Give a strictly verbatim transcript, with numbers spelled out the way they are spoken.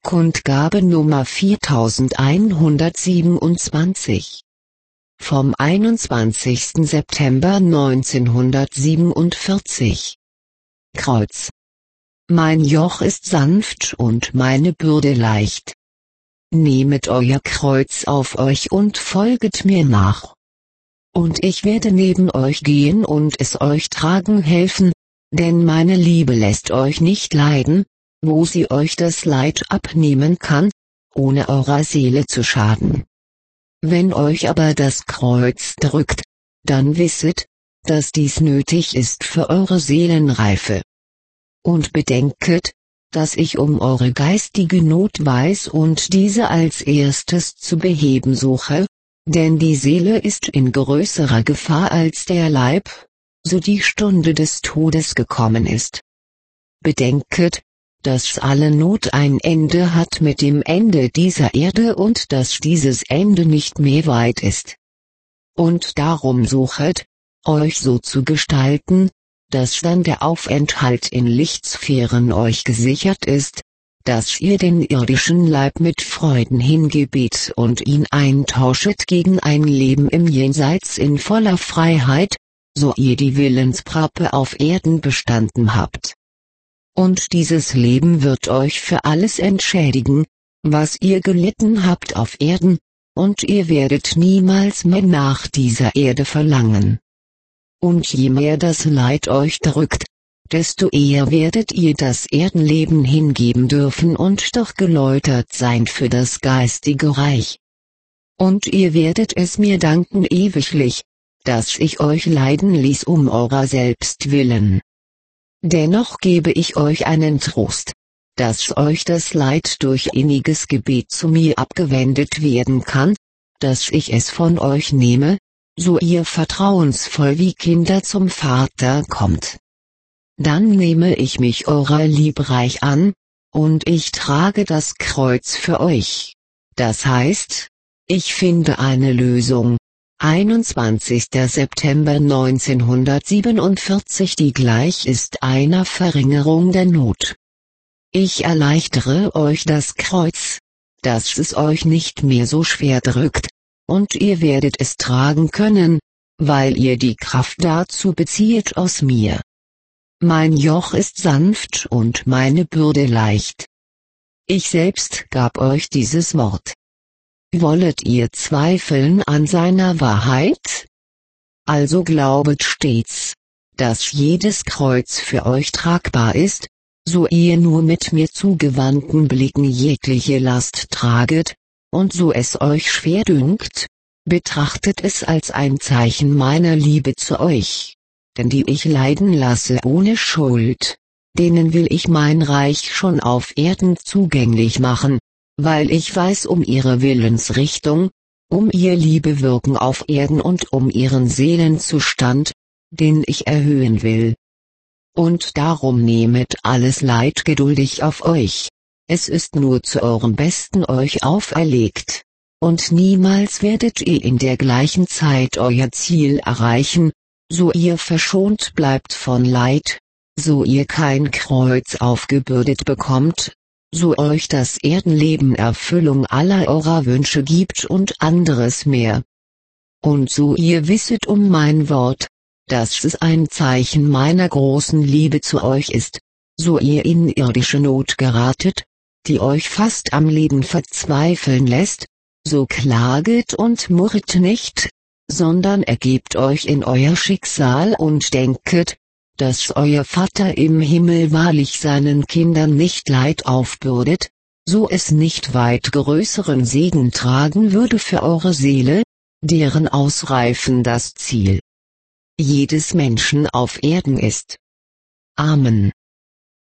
Kundgabe Nummer viertausendeinhundertsiebenundzwanzig. Vom einundzwanzigsten September neunzehnhundertsiebenundvierzig. Kreuz. Mein Joch ist sanft und meine Bürde leicht. Nehmet euer Kreuz auf euch und folget mir nach. Und ich werde neben euch gehen und es euch tragen helfen, denn meine Liebe lässt euch nicht leiden, wo sie euch das Leid abnehmen kann, ohne eurer Seele zu schaden. Wenn euch aber das Kreuz drückt, dann wisset, dass dies nötig ist für eure Seelenreife. Und bedenket, dass ich um eure geistige Not weiß und diese als erstes zu beheben suche, denn die Seele ist in größerer Gefahr als der Leib, so die Stunde des Todes gekommen ist. Bedenket, dass alle Not ein Ende hat mit dem Ende dieser Erde und dass dieses Ende nicht mehr weit ist. Und darum suchet, euch so zu gestalten, dass dann der Aufenthalt in Lichtsphären euch gesichert ist, dass ihr den irdischen Leib mit Freuden hingebet und ihn eintauschet gegen ein Leben im Jenseits in voller Freiheit, so ihr die Willensprobe auf Erden bestanden habt. Und dieses Leben wird euch für alles entschädigen, was ihr gelitten habt auf Erden, und ihr werdet niemals mehr nach dieser Erde verlangen. Und je mehr das Leid euch drückt, desto eher werdet ihr das Erdenleben hingeben dürfen und doch geläutert sein für das geistige Reich. Und ihr werdet es mir danken ewiglich, dass ich euch leiden ließ um eurer selbst willen. Dennoch gebe ich euch einen Trost, dass euch das Leid durch inniges Gebet zu mir abgewendet werden kann, dass ich es von euch nehme, so ihr vertrauensvoll wie Kinder zum Vater kommt. Dann nehme ich mich eurer liebreich an, und ich trage das Kreuz für euch. Das heißt, ich finde eine Lösung. einundzwanzigster September neunzehnhundertsiebenundvierzig, die gleich ist einer Verringerung der Not. Ich erleichtere euch das Kreuz, dass es euch nicht mehr so schwer drückt, und ihr werdet es tragen können, weil ihr die Kraft dazu bezieht aus mir. Mein Joch ist sanft und meine Bürde leicht. Ich selbst gab euch dieses Wort. Wollet ihr zweifeln an seiner Wahrheit? Also glaubet stets, dass jedes Kreuz für euch tragbar ist, so ihr nur mit mir zugewandten Blicken jegliche Last traget, und so es euch schwer dünkt, betrachtet es als ein Zeichen meiner Liebe zu euch, denn die ich leiden lasse ohne Schuld, denen will ich mein Reich schon auf Erden zugänglich machen, weil ich weiß um ihre Willensrichtung, um ihr Liebewirken auf Erden und um ihren Seelenzustand, den ich erhöhen will. Und darum nehmet alles Leid geduldig auf euch, es ist nur zu eurem Besten euch auferlegt, und niemals werdet ihr in der gleichen Zeit euer Ziel erreichen, so ihr verschont bleibt von Leid, so ihr kein Kreuz aufgebürdet bekommt, so euch das Erdenleben Erfüllung aller eurer Wünsche gibt und anderes mehr. Und so ihr wisset um mein Wort, dass es ein Zeichen meiner großen Liebe zu euch ist, so ihr in irdische Not geratet, die euch fast am Leben verzweifeln lässt, so klaget und murrt nicht, sondern ergebt euch in euer Schicksal und denket, dass euer Vater im Himmel wahrlich seinen Kindern nicht Leid aufbürdet, so es nicht weit größeren Segen tragen würde für eure Seele, deren Ausreifen das Ziel jedes Menschen auf Erden ist. Amen.